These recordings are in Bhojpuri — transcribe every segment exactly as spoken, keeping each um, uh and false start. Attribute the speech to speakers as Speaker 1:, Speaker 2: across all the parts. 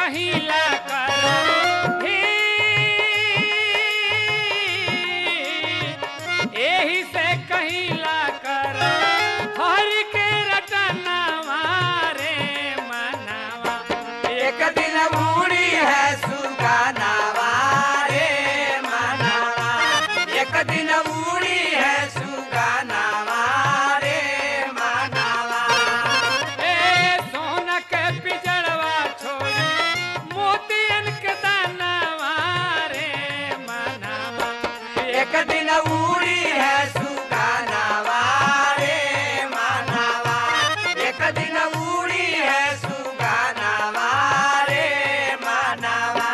Speaker 1: कहिला कर एही से कहिला कर हरि के रटनवा रे मनवा
Speaker 2: एक दिन उड़ी है सुगानावा रे मनवा एक दिन उड़ी है सुगानावा रे मनवा
Speaker 1: ए सोना के पिजड़वा छोड़ी मोतियन के दानवा रे मनवा
Speaker 2: एक दिन उड़ी है सुगानावा रे मनवा एक दिन उड़ी है सुगानावा रे मनवा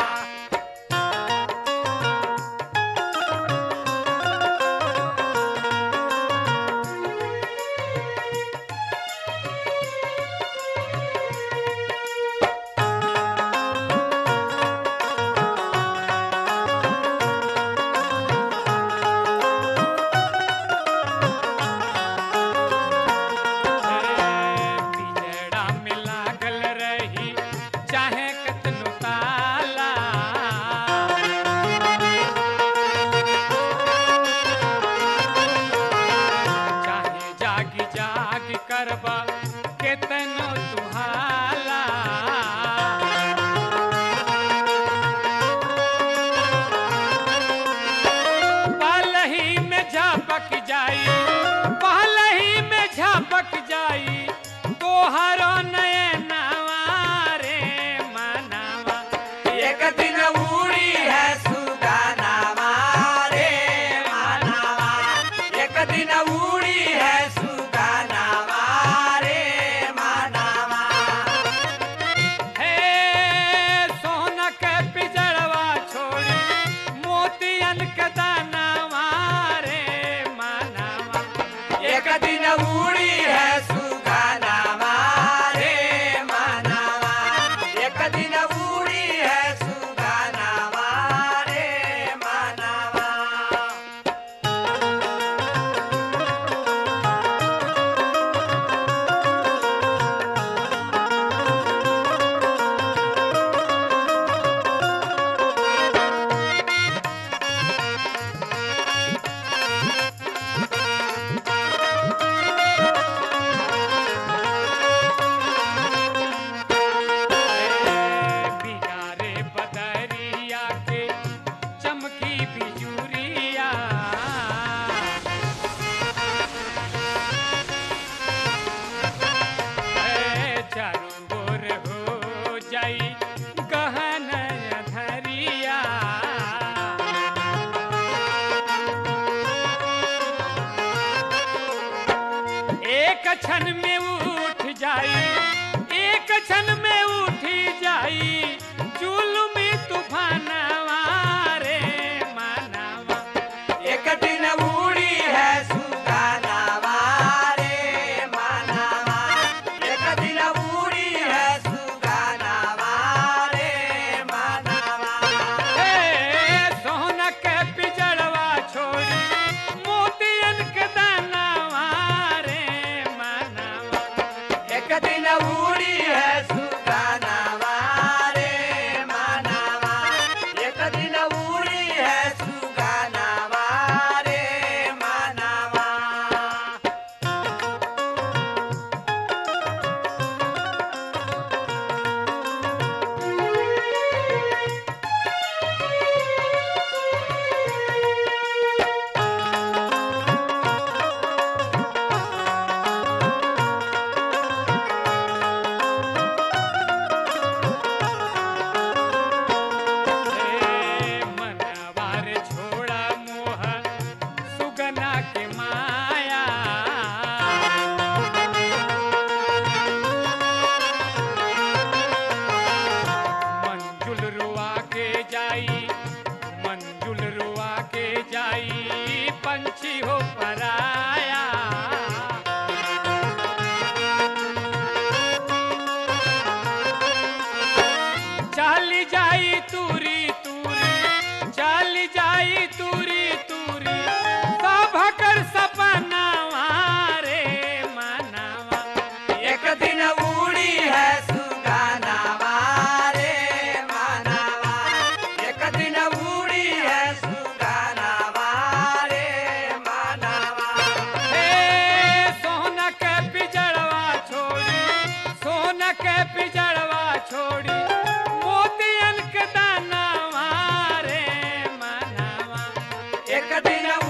Speaker 1: पिजड़ा में लागल रही चाहे कतनो ताला चाहे जागी जागी करबा केतनो तुहाला पलही में झपक जाई पलही में झपक जाई तोहरो नयनवा रे मनवा
Speaker 2: एक दिन उड़ी है सुगानावा रे मनवा एक दिन उड़ी है सुगानावा रे मनवा
Speaker 1: हे सोना के पिजड़वा छोड़ी मोतियन के दानवा रे मनवा
Speaker 2: एक दिन उड़ी है सुगानावा रे मनवा एक दिन उड़ी है सुगानावा रे मनवा
Speaker 1: बिगारे बदरिया के चमकी बिजुरिया ए, चारों ओर हो जाई गहन धरिया एक क्षण में उठ जाई एक क्षण में उठी जाई जुलुमी तूफानवा रे मनवा
Speaker 2: एक दिन उड़ी है सुगानावा रे मनवा एक दिन उड़ी है सुगानावा रे मनवा
Speaker 1: ए सोना के पिजड़वा छोड़ी मोतियन के दानवा रे मनवा
Speaker 2: एक दिन उड़ी है सुगानावा रे मनवा एक दिन उड़ी है सुगानावा रे मनवा
Speaker 1: ए मनवा रे छोड़ा मोह सुगना के माया मंजुल रुआ के जाई मंजुल रुआ के जाई पंछी हो पराया चली जाई तूरी तूरी चली जाई तूरी तूरी सभकर सपनावा रे मनवा
Speaker 2: एक दिन उड़ी है सुगानावा रे एक दिन